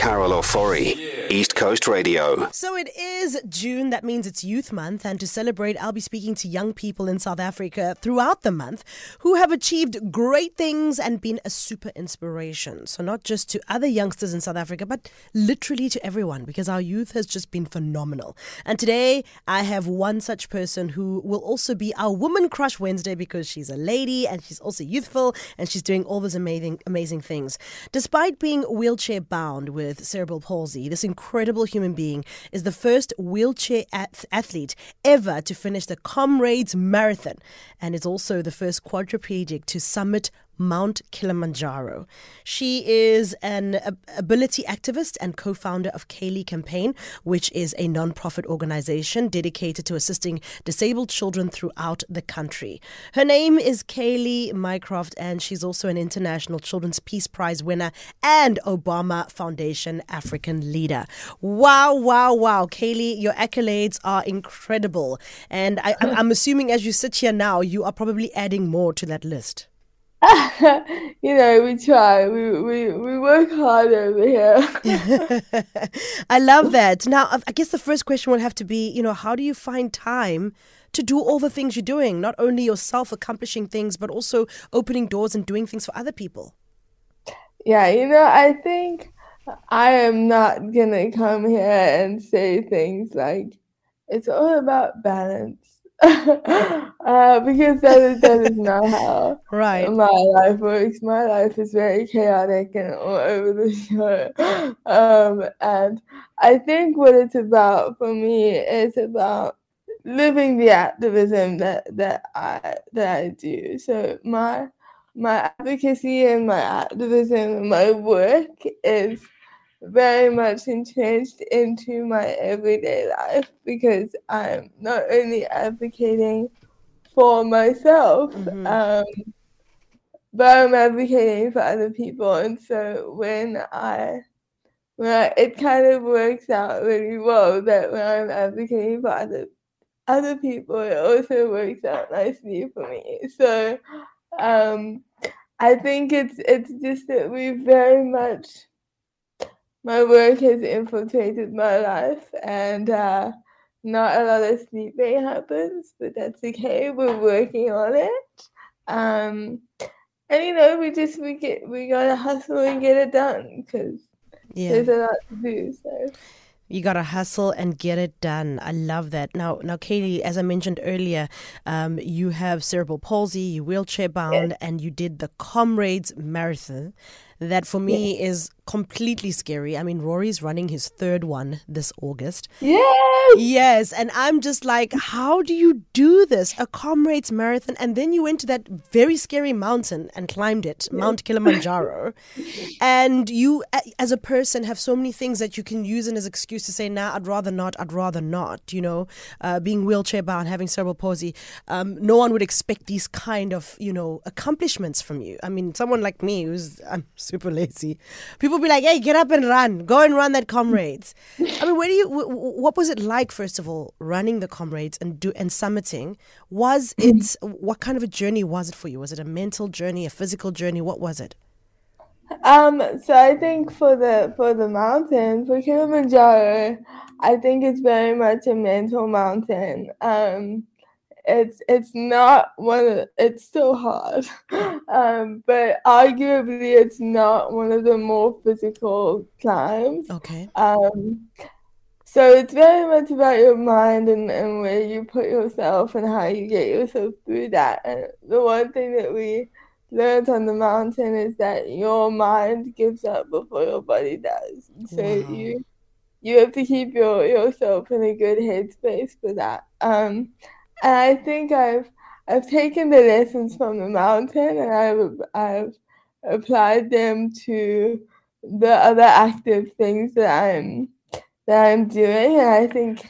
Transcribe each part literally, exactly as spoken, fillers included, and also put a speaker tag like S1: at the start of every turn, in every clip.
S1: Carol Ofori, East Coast Radio.
S2: So it is June, that means it's Youth Month, and to celebrate, I'll be speaking to young people in South Africa throughout the month who have achieved great things and been a super inspiration. So not just to other youngsters in South Africa, but literally to everyone, because our youth has just been phenomenal. And today, I have one such person who will also be our Woman Crush Wednesday, because she's a lady and she's also youthful and she's doing all these amazing, amazing things. Despite being wheelchair bound with cerebral palsy, this incredible human being is the first wheelchair ath- athlete ever to finish the Comrades Marathon, and is also the first quadriplegic to summit Mount Kilimanjaro. She is an ability activist and co-founder of Kaylee Campaign, which is a non-profit organization dedicated to assisting disabled children throughout the country. Her name is Kaylee Mycroft, and she's also an International Children's Peace Prize winner and Obama Foundation African leader. Wow, wow, wow. Kaylee, your accolades are incredible. And I, I'm assuming as you sit here now, you are probably adding more to that list.
S3: You know, we try. We, we, we work hard over here.
S2: I love that. Now, I guess the first question would have to be, you know, how do you find time to do all the things you're doing? Not only yourself accomplishing things, but also opening doors and doing things for other people.
S3: Yeah, you know, I think I am not going to come here and say things like, it's all about balance. uh, because that is, that is not how
S2: right.
S3: my life works. My life is very chaotic and all over the show. Um, and I think what it's about for me is about living the activism that, that I that I do. So my my advocacy and my activism and my work is very much entrenched into my everyday life, because I'm not only advocating for myself,
S2: mm-hmm.
S3: um, but I'm advocating for other people. And so when I, when I, it kind of works out really well that when I'm advocating for other other people, it also works out nicely for me. So um, I think it's it's just that we very much. My work has infiltrated my life, and uh, not a lot of sleeping happens, but that's okay. We're working on it, um, and you know, we just we get we gotta hustle and get it done, because
S2: yeah.
S3: there's a lot to do. So.
S2: You got to hustle and get it done. I love that. Now, now, Kaylee, as I mentioned earlier, um, you have cerebral palsy, you're wheelchair bound,
S3: Yes.
S2: and you did the Comrades Marathon. That for me yes. is completely scary. I mean, Rory's running his third one this August.
S3: Yes!
S2: Yes. And I'm just like, how do you do this? A Comrades Marathon. And then you went to that very scary mountain and climbed it, yes. Mount Kilimanjaro. And you, as a person, have so many things that you can use as an excuse to say, nah, I'd rather not, I'd rather not, you know, uh, being wheelchair bound, having cerebral palsy. Um, no one would expect these kind of, you know, accomplishments from you. I mean, someone like me who's, I'm super lazy. People be like, hey, get up and run. Go and run that Comrades. I mean, where do you, w- what was it like, first of all, running the Comrades and do and summiting? Was it, what kind of a journey was it for you? Was it a mental journey, a physical journey? What was it?
S3: Um, so I think for the for the mountain, for Kilimanjaro, I think it's very much a mental mountain. Um, It's it's not one of it's still hard, um, but arguably it's not one of the more physical climbs.
S2: Okay.
S3: Um, so it's very much about your mind and, and where you put yourself and how you get yourself through that. And the one thing that we learned on the mountain is that your mind gives up before your body does. So
S2: Wow.
S3: you you have to keep your yourself in a good headspace for that. Um, And I think I've I've taken the lessons from the mountain and I've I've applied them to the other active things that I'm that I'm doing. And I think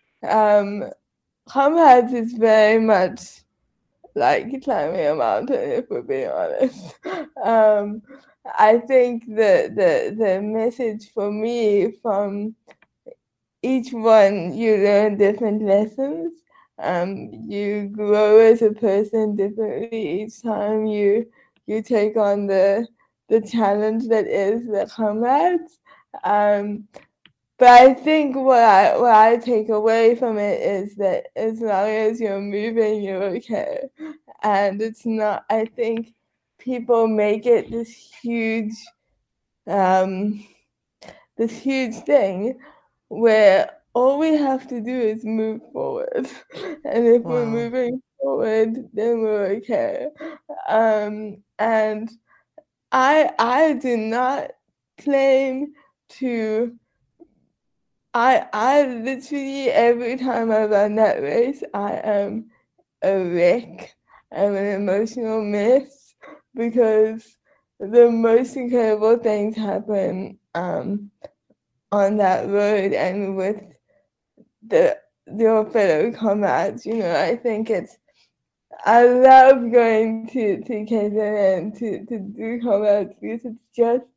S3: um, Comrades is very much like climbing a mountain, if we're being honest. um, I think the the the message for me from each one, you learn different lessons. Um, you grow as a person differently each time you you take on the the challenge that is the Comrades. Um, but I think what I what I take away from it is that as long as you're moving, you're okay. And it's not. I think people make it this huge, um, this huge thing where all we have to do is move forward, and if we're
S2: Wow.
S3: moving forward, then we're okay. Um, and I I do not claim to. I I literally every time I run that race, I am a wreck. I'm an emotional mess because the most incredible things happen um, on that road and with the your fellow comrades. You know, I think it's. I love going to to K Z N to to do comrades because it's just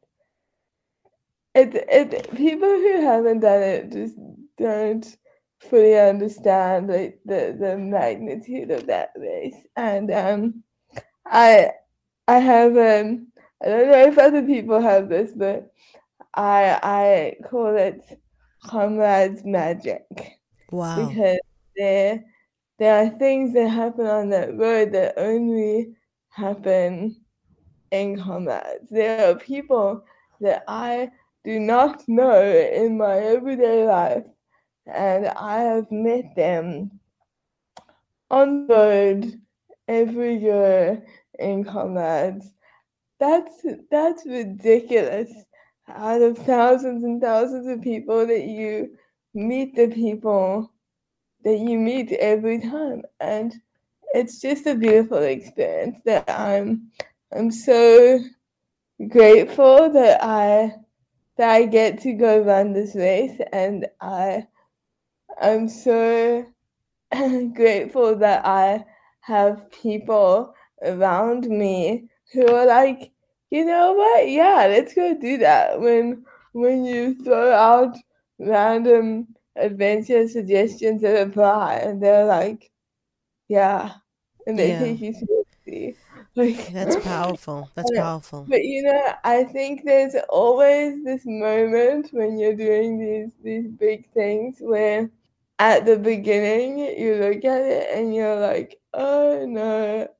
S3: it it people who haven't done it just don't fully understand like the the magnitude of that race. And um I I have um I don't know if other people have this, but I I call it comrades magic
S2: Wow.
S3: because there there are things that happen on that road that only happen in comrades. There are people that I do not know in my everyday life, and I have met them on the road every year in comrades. That's that's ridiculous. Out of thousands and thousands of people that you meet the people that you meet every time, and it's just a beautiful experience that I'm I'm so grateful that I that I get to go run this race, and I I'm so grateful that I have people around me who are like, you know what? Yeah, let's go do that. When when you throw out random adventure suggestions that apply, and they're like, yeah, and they
S2: Yeah.
S3: take you seriously, like.
S2: That's powerful. That's
S3: Yeah.
S2: powerful.
S3: But you know, I think there's always this moment when you're doing these these big things where at the beginning you look at it and you're like, oh no.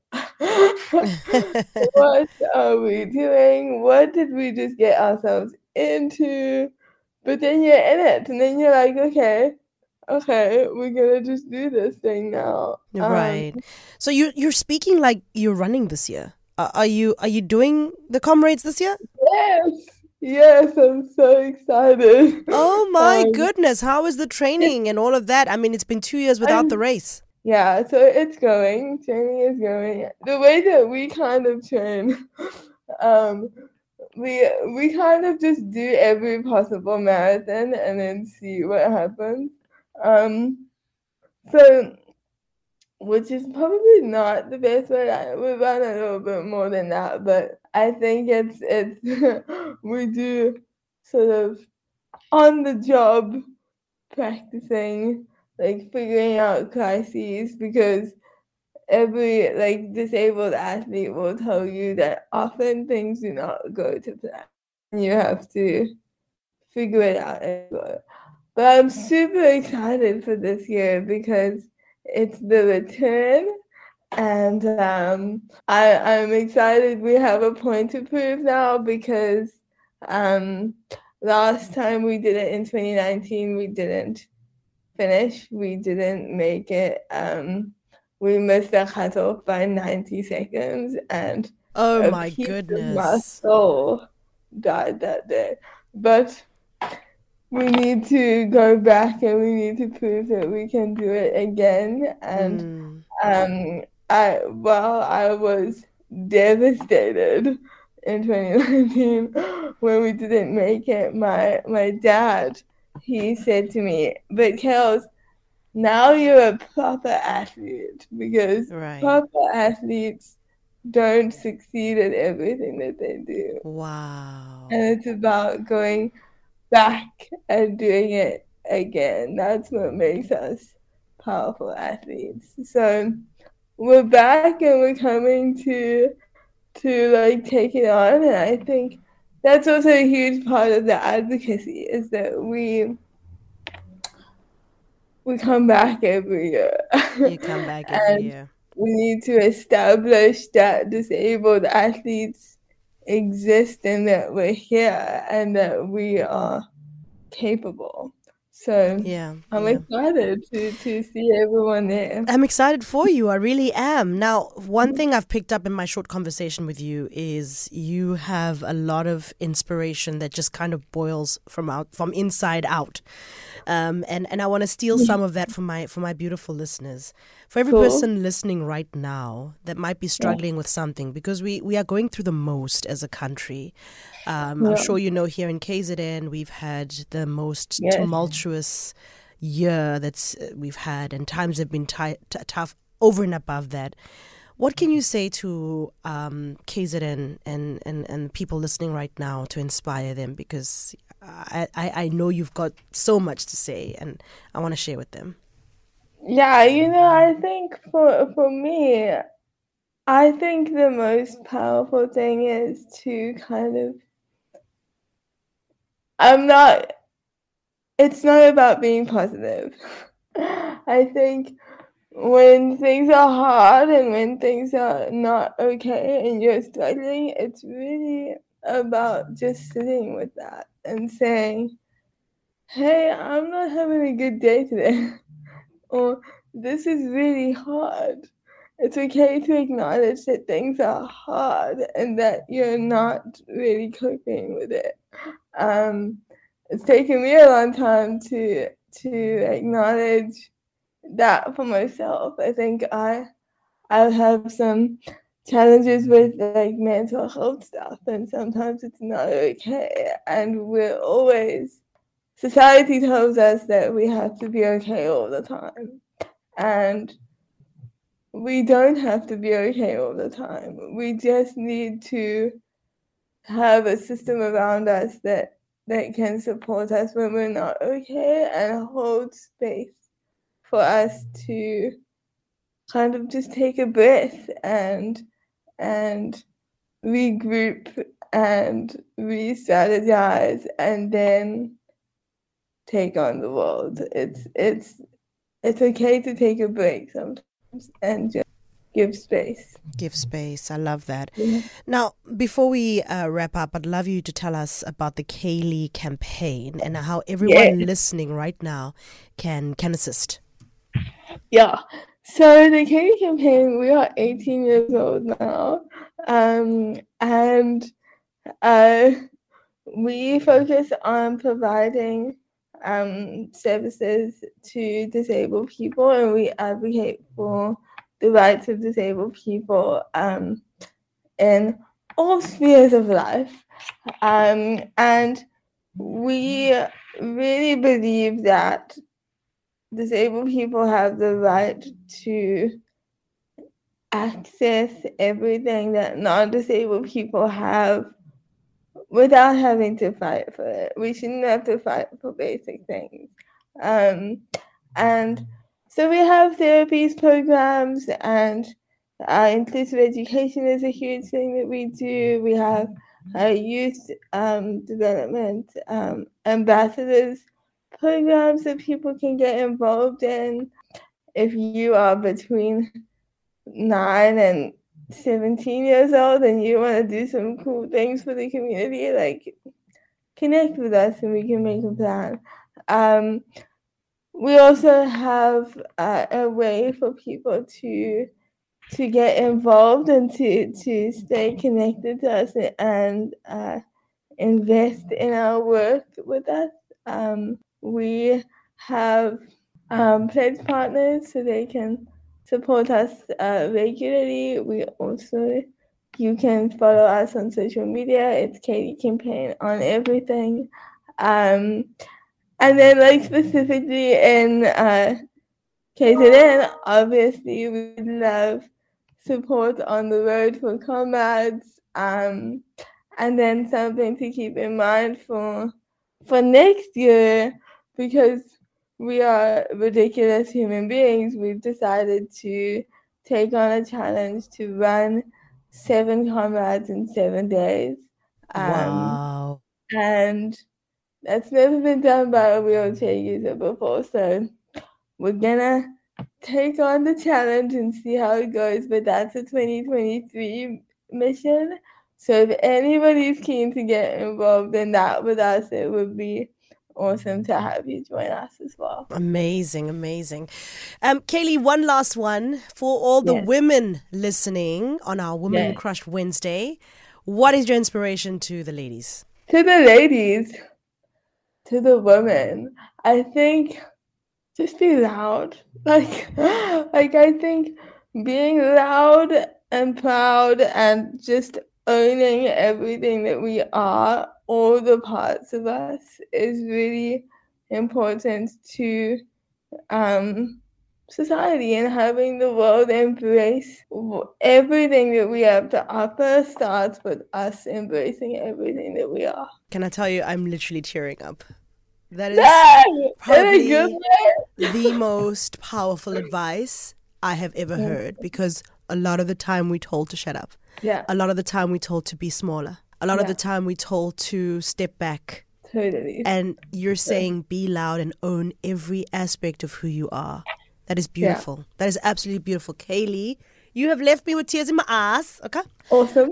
S3: What are we doing? What did we just get ourselves into? But then you're in it and then you're like, okay, okay, we're gonna just do this thing now. Um
S2: Right. So you you're speaking like you're running this year. Uh, are you are you doing the comrades this year?
S3: yes, yes, I'm so excited.
S2: Oh my
S3: Um
S2: goodness, how is the training and all of that? I mean, it's been two years without the
S3: I'm
S2: race.
S3: Yeah, so it's going. Training is going. The way that we kind of train, um, we we kind of just do every possible marathon and then see what happens. Um, so which is probably not the best way. I we run a little bit more than that, but I think it's it's we do sort of on the job practicing, like figuring out crises because every like disabled athlete will tell you that often things do not go to plan. You have to figure it out. But I'm super excited for this year because it's the return, and um, I I'm excited. We have a point to prove now because um, last time we did it in twenty nineteen, we didn't finish. We didn't make it. Um, we missed the cutoff by ninety seconds, and
S2: Oh
S3: a
S2: my
S3: piece of my
S2: goodness.
S3: soul died that day. But we need to go back and we need to prove that we can do it again. And
S2: Mm.
S3: um, I well, I was devastated in twenty nineteen when we didn't make it. My my dad, he said to me, "But Kels, now you're a proper athlete because
S2: Right.
S3: proper athletes don't succeed at everything that they do.
S2: Wow.
S3: And it's about going back and doing it again. That's what makes us powerful athletes. So we're back and we're coming to to like take it on, and I think that's also a huge part of the advocacy, is that we we come back every year.
S2: You come back every
S3: And
S2: year.
S3: we need to establish that disabled athletes exist and that we're here and that we are capable. So
S2: Yeah,
S3: I'm
S2: yeah.
S3: excited to, to see everyone there.
S2: I'm excited for you. I really am. Now, one thing I've picked up in my short conversation with you is you have a lot of inspiration that just kind of boils from out from inside out. Um, and, and I want to steal some of that from my for my beautiful listeners. For every
S3: Cool.
S2: person listening right now that might be struggling with something, because we, we are going through the most as a country. Um, I'm
S3: Yeah.
S2: sure you know here in K Z N we've had the most
S3: Yes.
S2: tumultuous year that's uh, we've had, and times have been ti- t- tough over and above that. What can you say to um, K Z N and, and, and people listening right now to inspire them? Because I, I, I know you've got so much to say, and I want to share with them.
S3: Yeah, you know, I think for for me, I think the most powerful thing is to kind of I'm not it's not about being positive. I think when things are hard and when things are not okay and you're struggling, it's really about just sitting with that and saying, hey, I'm not having a good day today. Or this is really hard. It's okay to acknowledge that things are hard and that you're not really coping with it. Um, it's taken me a long time to to acknowledge that for myself. I think I I have some challenges with like mental health stuff, and sometimes it's not okay. And we're always society tells us that we have to be okay all the time, and we don't have to be okay all the time. We just need to have a system around us that that can support us when we're not okay and hold space for us to kind of just take a breath and and regroup and re-strategize and then take on the world. It's it's it's okay to take a break sometimes and just give space.
S2: Give space. I love that.
S3: Yeah.
S2: Now, before we uh, wrap up, I'd love you to tell us about the Kaylee campaign and how everyone
S3: Yeah.
S2: listening right now can can assist.
S3: Yeah. So the Katie campaign, we are eighteen years old now. Um, and uh, we focus on providing um, services to disabled people, and we advocate for the rights of disabled people um, in all spheres of life. Um, and we really believe that disabled people have the right to access everything that non-disabled people have without having to fight for it. We shouldn't have to fight for basic things. Um, and so we have therapies programs, and uh, inclusive education is a huge thing that we do. We have uh, youth um, development um, ambassadors programs that people can get involved in. If you are between nine and seventeen years old and you want to do some cool things for the community, like connect with us and we can make a plan. Um, we also have uh, a way for people to to get involved and to to stay connected to us and uh, invest in our work with us. Um, we have um, pledge partners so they can support us uh, regularly. We also, you can follow us on social media. It's Katie Campaign on everything. Um, and then like specifically in uh, K Z N, obviously we love support on the road for comrades. Um, and then something to keep in mind for for next year, because we are ridiculous human beings, we've decided to take on a challenge to run seven comrades in seven days. Um,
S2: Wow.
S3: And that's never been done by a wheelchair user before. So we're gonna take on the challenge and see how it goes. But that's a twenty twenty-three mission. So if anybody's keen to get involved in that with us, it would be awesome to have you join us as well.
S2: Amazing, amazing. Um, Kaylee, one last one for all the
S3: Yes.
S2: women listening on our Women
S3: Yes.
S2: Crush Wednesday. What is your inspiration to the ladies?
S3: To the ladies, to the women, I think just be loud. Like, like I think being loud and proud and just owning everything that we are, all the parts of us, is really important to um, society, and having the world embrace everything that we have to offer starts with us embracing everything that we are.
S2: Can I tell you, I'm literally tearing up. That is
S3: Yay!
S2: probably
S3: In a good way.
S2: the most powerful advice I have ever heard, because a lot of the time we're told to shut up.
S3: Yeah,
S2: A lot of the time we're told to be smaller. A lot of
S3: Yeah.
S2: the time we're told to step back.
S3: totally.
S2: And you're saying be loud and own every aspect of who you are. That is beautiful. That is absolutely beautiful. Kaylee, you have left me with tears in my eyes. Okay.
S3: Awesome.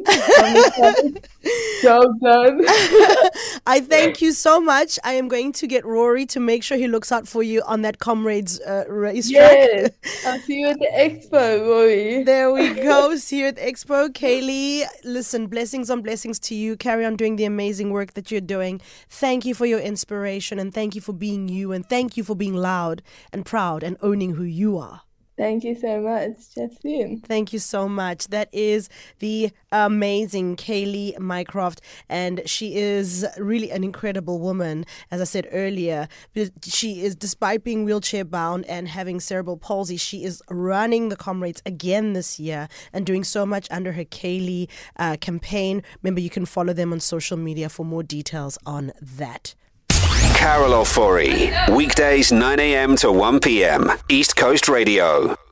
S3: Job done.
S2: I thank you so much. I am going to get Rory to make sure he looks out for you on that Comrades uh, racetrack.
S3: Yes. I'll see you at the expo, Rory.
S2: There we go. See you at the expo. Kaylee, listen, blessings on blessings to you. Carry on doing the amazing work that you're doing. Thank you for your inspiration, and thank you for being you, and thank you for being loud and proud and owning who you are.
S3: Thank you so much. Chat soon.
S2: Thank you so much. That is the amazing Kaylee Mycroft, and she is really an incredible woman. As I said earlier, she is, despite being wheelchair bound and having cerebral palsy, she is running the Comrades again this year and doing so much under her Kaylee uh, campaign. Remember, you can follow them on social media for more details on that.
S1: Carol Ofori, weekdays nine a.m. to one p.m. East Coast Radio.